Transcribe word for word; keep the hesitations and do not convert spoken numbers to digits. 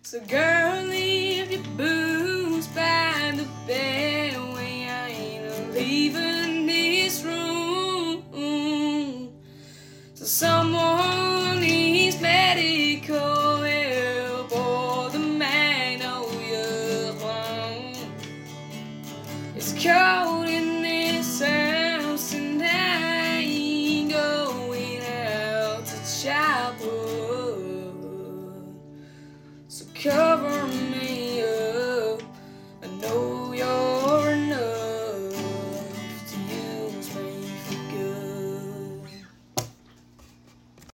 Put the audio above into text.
So girl, leave your booze by the bed when I ain't leaving this room. So someone